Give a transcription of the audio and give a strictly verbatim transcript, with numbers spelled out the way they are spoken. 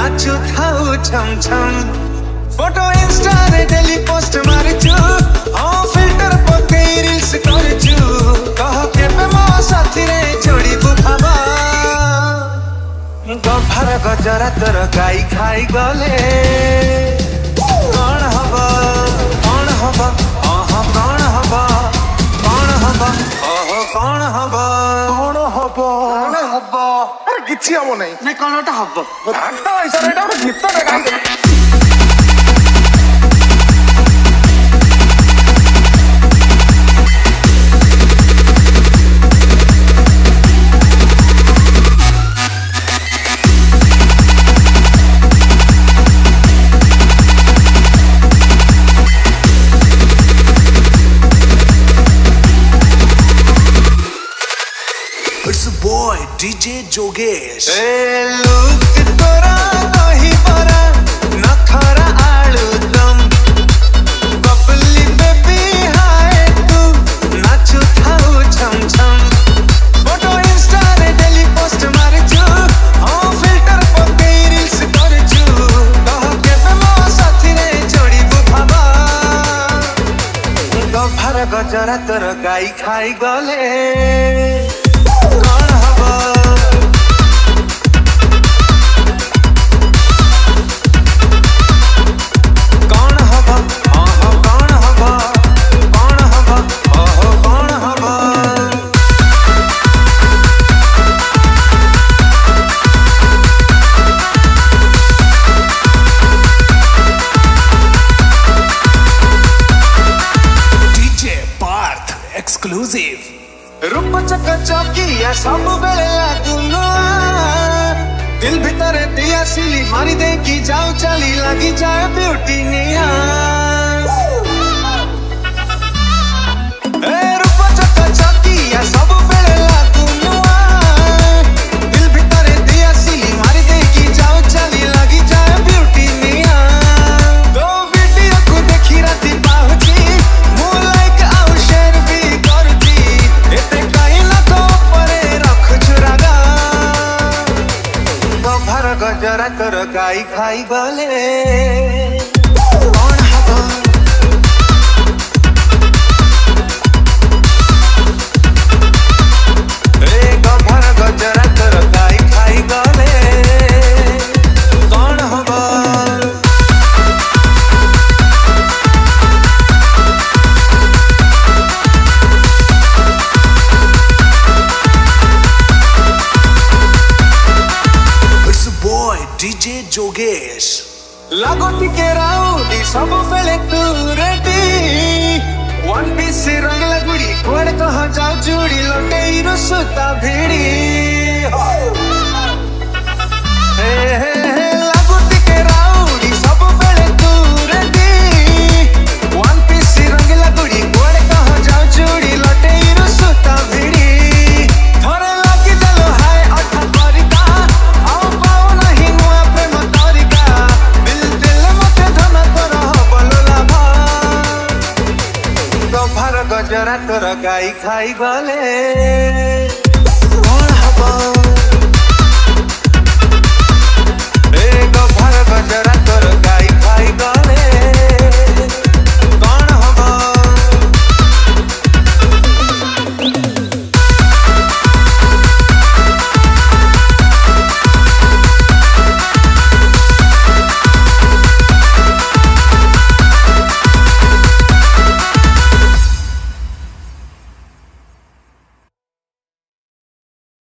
नाचु थाउ छम छम फोटो इंस्टा रे डेली पोस्ट मारछु ओ फिल्टर पके रील्स करछु कह केबे मो साथी रे जोड़ी बुखाबा गफार गजरा तोर गाई खाई गले कौन हबा कौन हबा ओह कौन हबा कौन हबा ओह कौन हबा कौन हबा कौन हबा अरे किछि हम नै नै कोनटा हबा घंटा ऐसा रेटा ଗୋଟେ ଗୀତ ଟେ ଗାଇ It's a boy D J Jogesh. Hey, look tора nahi para nakhara aludam bubbly baby hi tu nachu thau cham cham photo insta re daily post marchu oh filter pake reels karchu kah kebe mo sathi re jodi bukhaba gafar gajara tor gai khai gale कौन हबा कौन हबा ओह कौन हबा कौन हबा ओह कौन हबा D J Parth exclusive. रूप चक चौकिया सब बेले लागुनो दिल भीतर दिया सिली मारी दे की जाओ चली लगी जाए ब्यूटी निया ए रूप चक चौकिया सब बेले लागुनो दिल भीतर दिया सिली मारी दे की जाओ चली लगी जाए ब्यूटी निया दो वीडियो को देखी राती पाहुची मु लाइक आउ शेयर भी करती एते काई ना तो परे रख चुरागा गफार गजरा तोर गाई खाई गले कौन हबा ए गफार गजरा तोर गाई खाई गले कौन हबा It's a boy D J Jogesh. लागो टिके राउडी सब बेले तू रेडी वन पीस रंग लगुड़ी कोड़ कह जाओ चूड़ी लटे रो सुता भिड़ी हे हे हे लागो टिके राउडी सब बेले तू रेडी वन पीस रंग लगुड़ी कोड़ कह जाओ चूड़ी लटे रो सुता भिड़ी थोड़े लागी चलो हाय अठा परिका आओ पाओ नहीं नुआ प्रेम तरिका दिल दिल मते धन तोर बोलो लाभा गफार गजरा तोर गाई खाई गले कौन हबा ए गफार गजरा